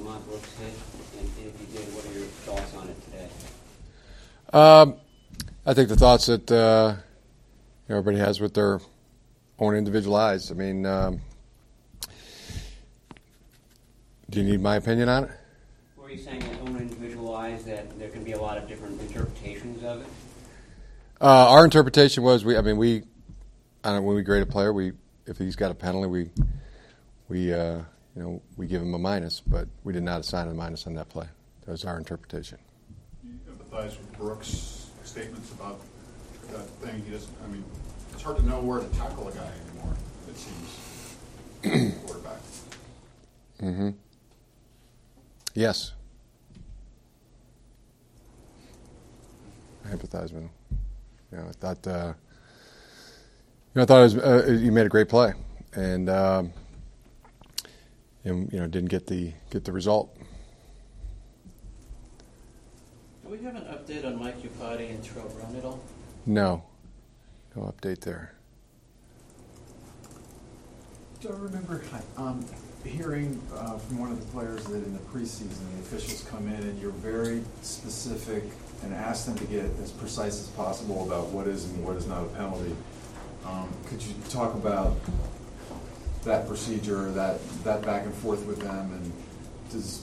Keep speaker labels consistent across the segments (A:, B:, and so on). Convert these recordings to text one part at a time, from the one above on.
A: Ahmad Brooks hit? And if you did, what are your thoughts on it today?
B: I think the thoughts that everybody has with their own individual eyes. I mean, do you need my opinion on it?
A: Were you saying that own individual eyes, that there can be a lot of different interpretations of it?
B: Our interpretation was when we grade a player, if he's got a penalty, we give him a minus, but we did not assign a minus on that play. That was our interpretation.
C: You empathize with Brooks' statements about that thing. It's hard to know where to tackle a guy anymore, it seems, quarterback.
B: Mm-hmm. Yes. I empathize with him. I thought he made a great play, and didn't get the result.
D: Do we have an update on Mike Iupati and Terrell Brown at all?
B: No update there.
E: Do I remember hearing from one of the players that in the preseason the officials come in and you're very specific and ask them to get as precise as possible about what is and what is not a penalty. Could you talk about that procedure, that back and forth with them, and does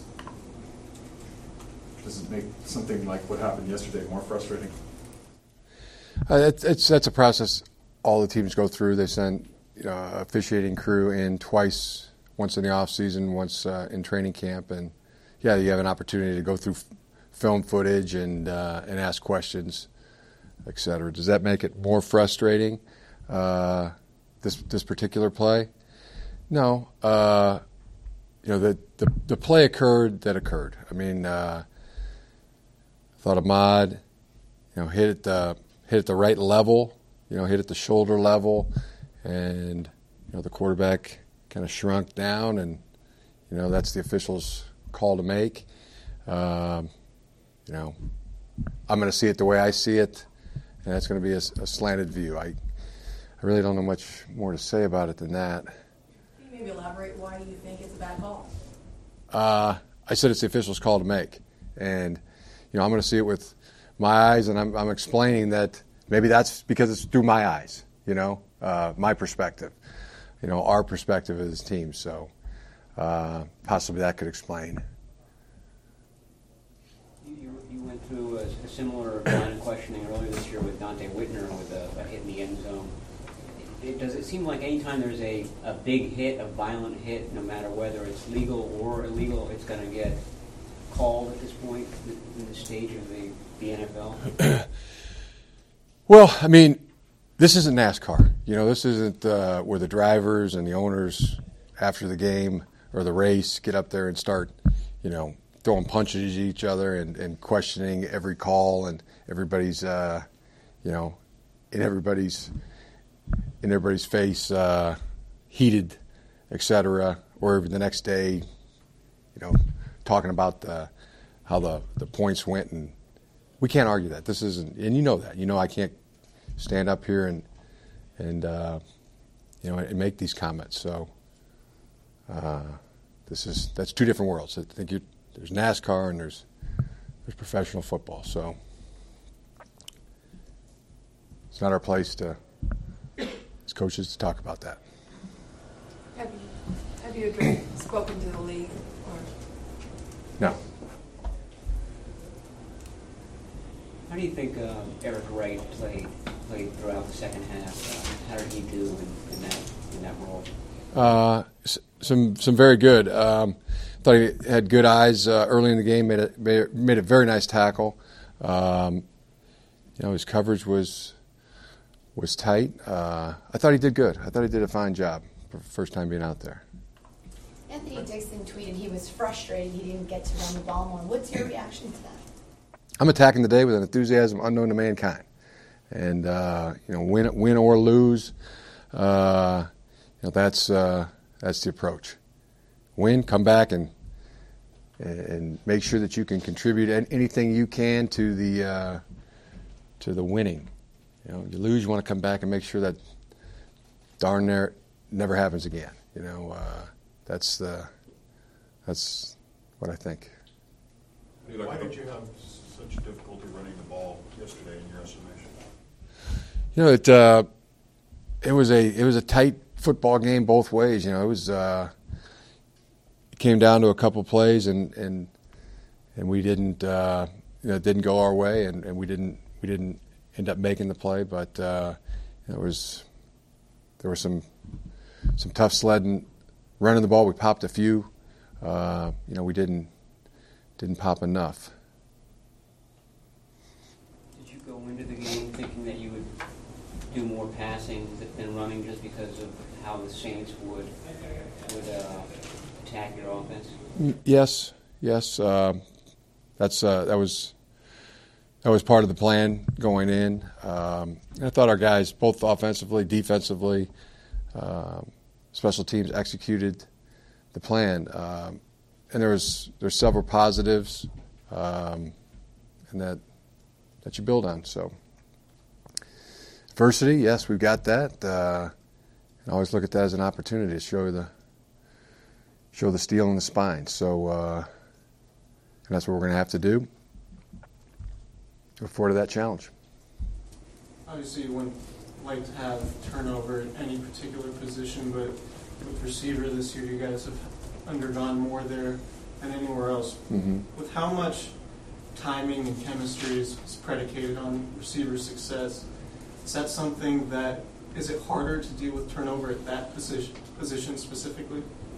E: it make something like what happened yesterday more frustrating?
B: That's a process all the teams go through. They send officiating crew in twice, once in the off season, once in training camp, and you have an opportunity to go through film footage and ask questions, et cetera. Does that make it more frustrating? This particular play? No. The play occurred. I thought Ahmad, hit at the right level, hit at the shoulder level, and the quarterback kind of shrunk down, and that's the official's call to make. I'm going to see it the way I see it, and that's going to be a slanted view. I really don't know much more to say about it than that.
F: Can you maybe elaborate why you think it's a bad call?
B: I said it's the official's call to make, and I'm going to see it with my eyes, and I'm explaining that maybe that's because it's through my eyes, my perspective, our perspective as a team. So possibly that could explain.
A: You went through a similar line of questioning earlier this year with Dante Whitner with a hit in the end zone. Does it seem like anytime there's a big hit, a violent hit, no matter whether it's legal or illegal, it's going to get called at this point in the stage of the NFL?
B: Well, this isn't NASCAR. This isn't where the drivers and the owners after the game or the race get up there and start, throwing punches at each other and questioning every call and everybody's, in everybody's face, heated, etc. Or the next day, talking about how the points went, and we can't argue that. This isn't, and that. I can't stand up here and make these comments. So that's two different worlds. I think there's NASCAR and there's professional football. So it's not our place as coaches to talk about that.
F: Have you spoken to the league? Or?
B: No.
A: How do you think Eric Wright played throughout the second half? How did he do in that role?
B: Some very good. Thought he had good eyes early in the game. Made a very nice tackle. His coverage was tight. I thought he did good. I thought he did a fine job for the first time being out there.
G: Anthony Dixon tweeted he was frustrated he didn't get to run the ball more. What's your reaction to that?
B: I'm attacking the day with an enthusiasm unknown to mankind, and win or lose, that's the approach. Win, come back and make sure that you can contribute anything you can to the winning. You lose, you want to come back and make sure that darn near never happens again. That's what what I think.
C: Why did you have such difficulty running the ball yesterday in your estimation?
B: You know, it was a tight football game both ways. You know, it came down to a couple plays, and we didn't it didn't go our way, and we didn't end up making the play. But there was some tough sledding running the ball. We popped a few. We didn't pop enough.
A: Did you go into the game thinking that you would do more passing than running just because of how the Saints would attack your offense?
B: Yes. That was part of the plan going in. I thought our guys, both offensively, defensively, special teams, executed the plan. And there's several positives, and that you build on. So adversity, yes, we've got that. And always look at that as an opportunity to show the steel in the spine. So and that's what we're going to have to do. Look forward to that challenge.
H: Obviously, you wouldn't like to have turnover at any particular position, but with receiver this year, you guys have undergone more there than anywhere else.
B: Mm-hmm.
H: With how much timing and chemistry is predicated on receiver success, is that something that, is it harder to deal with turnover at that position specifically?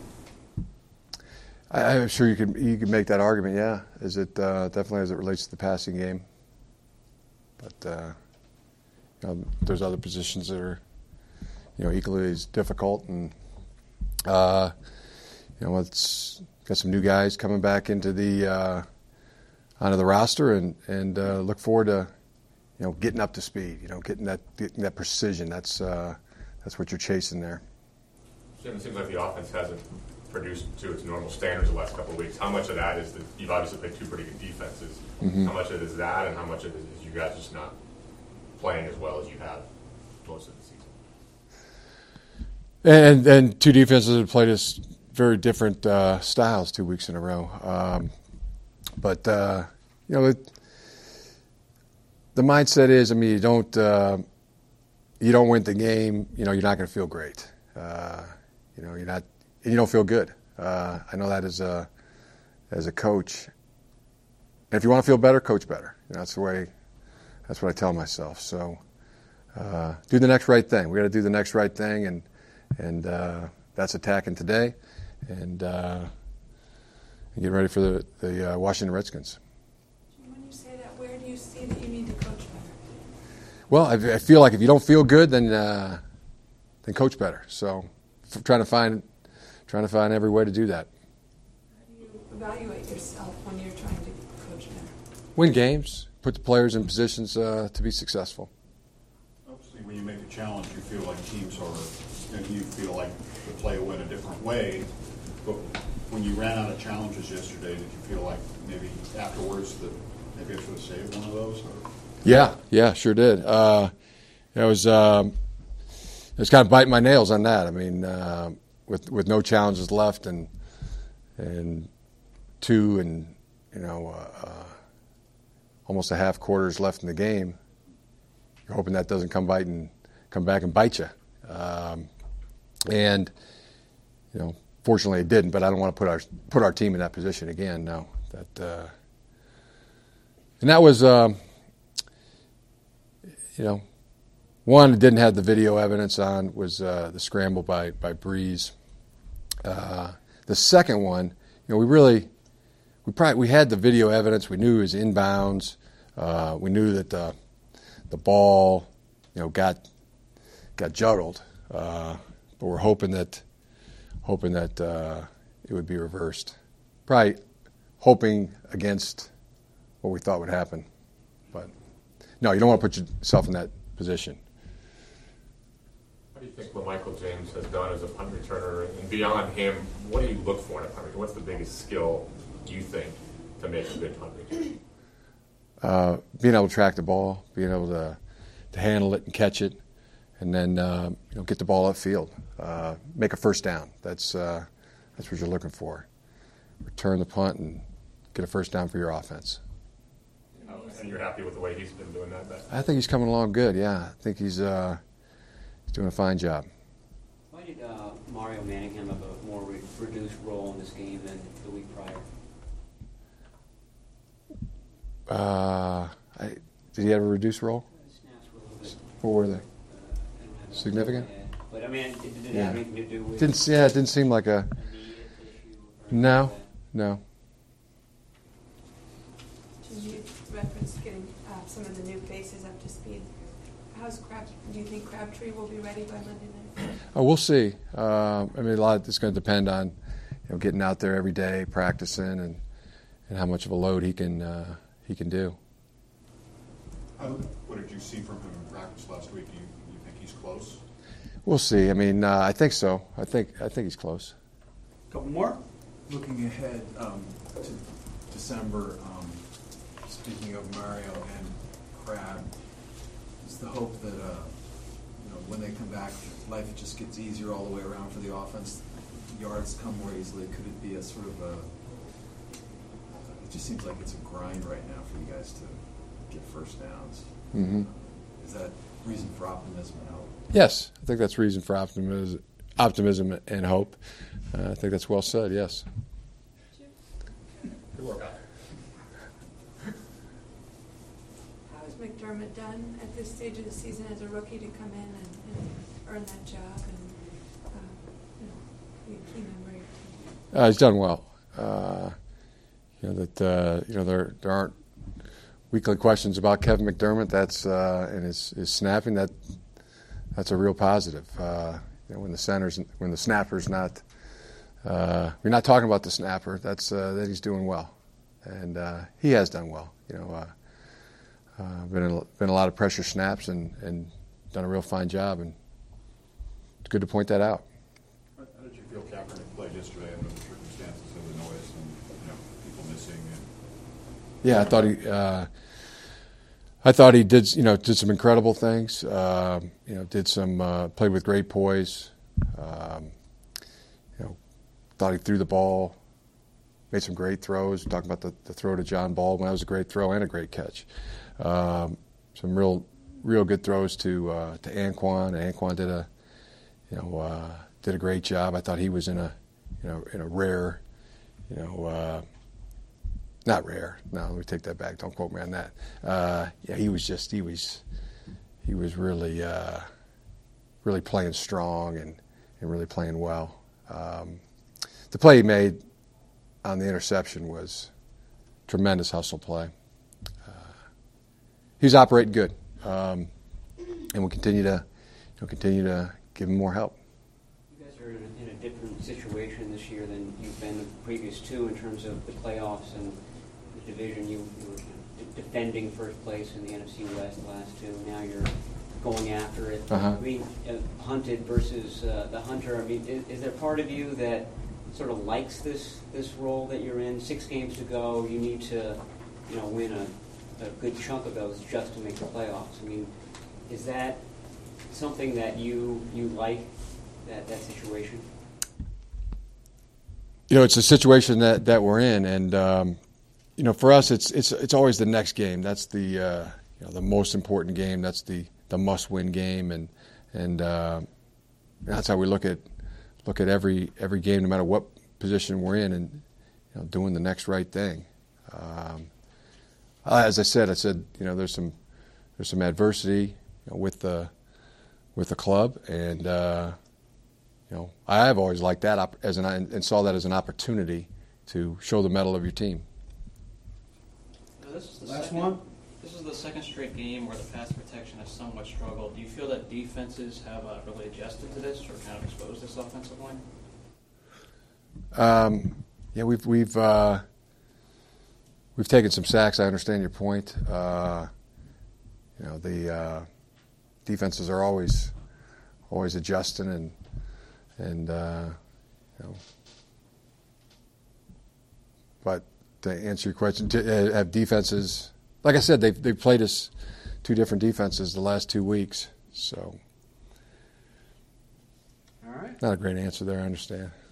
B: I'm sure you could make that argument. Yeah, is it definitely as it relates to the passing game, but there's other positions that are equally as difficult, and it's got some new guys coming back into onto the roster, and look forward to getting up to speed, getting that precision. That's what you're chasing there.
I: Jim, it seems like the offense hasn't produced to its normal standards the last couple of weeks. How much of that is that you've obviously played two pretty good defenses?
B: Mm-hmm.
I: How much of it is that, and how much of it is you guys just not playing as well as you have most of the season?
B: And two defenses have played us very different styles 2 weeks in a row. But the mindset is, you don't win the game, you're not going to feel great. You're not, and you don't feel good. I know that as a coach. And if you want to feel better, coach better. That's what I tell myself. So do the next right thing. We got to do the next right thing, and that's attacking today, and get ready for the Washington Redskins.
F: When you say that, where do you see that you need to coach better?
B: Well, I feel like if you don't feel good, then coach better. So trying to find every way to do that.
F: How do you evaluate yourself when you're trying to coach better?
B: Win games, put the players in positions to be successful.
C: Obviously, when you make a challenge, you feel like teams are, and you feel like the play went a different way. But when you ran out of challenges yesterday, did you feel like maybe afterwards that maybe I should have saved one of those? Or?
B: Yeah, sure did. It was kind of biting my nails on that. With no challenges left and two and almost a half quarters left in the game, you're hoping that doesn't come back and bite you. Fortunately it didn't. But I don't want to put our team in that position again. No, and that was one, it didn't have the video evidence on, was the scramble by Breeze. The second one, we had the video evidence. We knew it was inbounds. We knew that the ball, got juggled. But we're hoping that it would be reversed. Probably hoping against what we thought would happen. But no, you don't want to put yourself in that position.
I: What do you think what Michael James has done as a punt returner? And beyond him, what do you look for in a punt returner? What's the biggest skill you think to make a good punt returner?
B: Being able to track the ball, being able to handle it and catch it, and then get the ball upfield, make a first down. That's what you're looking for. return the punt and get a first down for your offense.
I: And you're happy with the way he's been doing that?
B: I think he's coming along good, yeah. I think he's doing a fine job.
A: Why did Mario Manningham have a more reduced role in this game than the week prior?
B: Did he have a reduced role?
A: Snaps were a little bit.
B: What were they?
A: I don't have
B: Significant?
A: But I mean, did it
B: Yeah.
A: have anything to do with
B: It didn't seem like a.
A: a knee issue? Or
B: No,
A: anything
B: no.
F: You referenced getting some of the new faces up to speed. Do you think Crabtree will be ready by Monday night?
B: Oh, we'll see. I mean, a lot is going to depend on getting out there every day, practicing, and how much of a load he can do.
C: What did you see from him in practice last week? Do you think he's close?
B: We'll see. I mean, I think so. I think he's close.
E: Couple more. Looking ahead to December, speaking of Mario and Crab, is the hope that when they come back, life just gets easier all the way around for the offense. Yards come more easily. Could it be a sort of a? It just seems like it's a grind right now for you guys to get first downs.
B: Mm-hmm.
E: Is that reason for optimism and hope?
B: Yes, I think that's reason for optimism and hope. I think that's well said. Yes.
I: Good work.
F: How has McDermott done at this stage of the season as a rookie to come in and earn that job and be a key member of your team?
B: He's done well. There aren't weekly questions about Kevin McDermott. That's and his snapping. That's a real positive. When the snapper's not. We're not talking about the snapper. That's that he's doing well, and he has done well. Been a lot of pressure snaps and done a real fine job, and it's good to point that out.
C: How did you feel Kaepernick played yesterday under the circumstances of the noise and people missing?
B: Yeah, I thought he did some incredible things. Played with great poise. Thought he threw the ball, made some great throws. Talking about the throw to John Baldwin, that was a great throw and a great catch. Some real good throws to Anquan. Anquan did a great job. I thought he was in a rare, not rare. No, let me take that back. Don't quote me on that. He was really playing strong and really playing well. The play he made on the interception was tremendous hustle play. He was operating good, and we'll continue to give him more help.
A: You guys are in a different situation this year than you've been the previous two in terms of the playoffs and the division. You were defending first place in the NFC West the last two. Now you're going after it.
B: Uh-huh.
A: I mean, hunted versus the hunter. I mean, is there part of you that sort of likes this role that you're in? 6 games to go. You need to, win a good chunk of those just to make the playoffs. I mean, is that something that you like, that situation?
B: It's a situation that we're in, and for us, it's always the next game. That's the most important game. That's the must-win game, and that's how we look at every game, no matter what position we're in, and doing the next right thing. As I said, there's some adversity with the club, and I've always liked that and saw that as an opportunity to show the mettle of your team.
D: This is the second straight game where the pass protection has somewhat struggled. Do you feel that defenses have really adjusted to this or kind of exposed this offensive line?
B: We've taken some sacks. I understand your point. The defenses are always adjusting, and but to answer your question, to have defenses, like I said, they've played us 2 different defenses the last 2 weeks, so
A: All right.
B: not a great answer there. I understand.